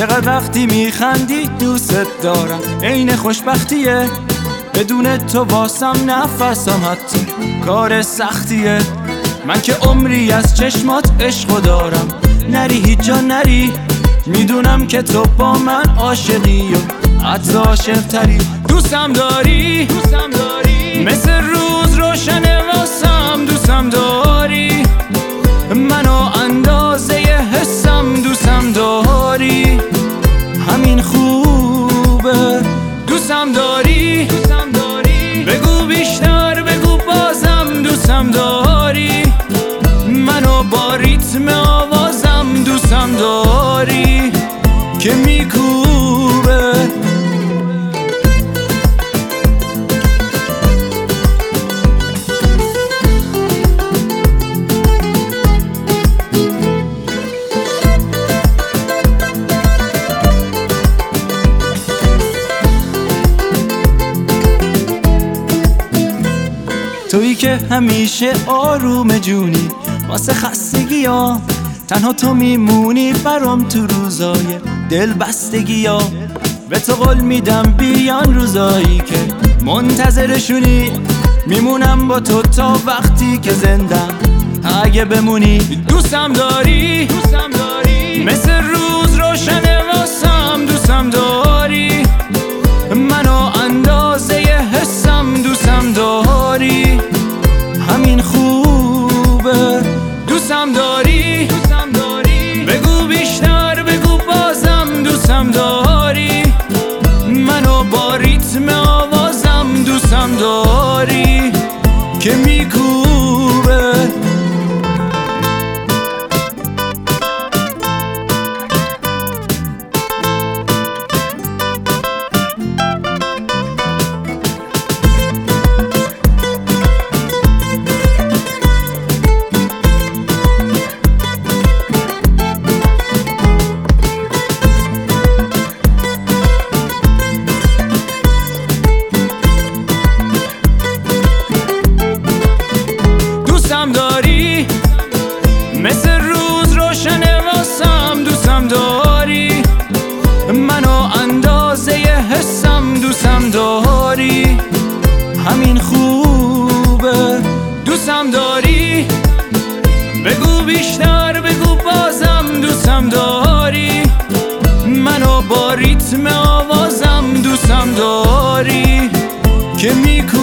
چقدر وقتی میخندی دوست دارم، عین خوشبختیه. بدون تو واسم نفسم حتی کار سختیه. من که عمری از چشمات عشقو دارم، نری هیچ جا نری. میدونم که تو با من عاشقی و حتی عاشق‌تری. دوستم داری مثل روز روشنه واسم. دوستم داری منو اندازه حسم. دوستم داری همین خوبه. دوستم داری بگو بیشتر بگو بازم. دوستم داری منو با ریتم آوازم. دوستم داری که میکوبه. تویی که همیشه آروم جونی واسه خستگی ها. تنها تو میمونی برام تو روزای دل بستگی ها. به تو قول میدم بیان روزایی که منتظرشونی. میمونم با تو تا وقتی که زندم اگه بمونی. دوستم داری مثل روز روشنه واسم. دوستم داری منو اندازه حسم. دوستم داری همین خوبه. دوستم داری بگو بیشتر بگو بازم. دوستم داری منو با ریتم آوازم. دوستم داری که میکوبه. دوستم داری مثل روز روشنه واسم. دوستم داری منو اندازه حسم. دوستم داری همین خوبه. دوستم داری بگو بیشتر بگو بازم. دوستم داری منو با ریتم آوازم. دوستم داری که میکوبه.